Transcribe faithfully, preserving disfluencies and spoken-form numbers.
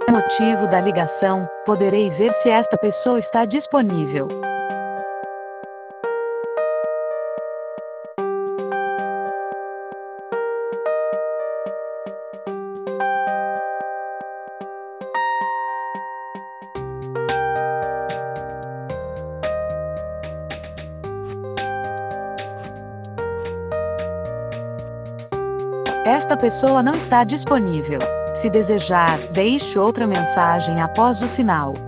Motivo da ligação, poderei ver se esta pessoa está disponível. Esta pessoa não está disponível. Se desejar, deixe outra mensagem após o sinal.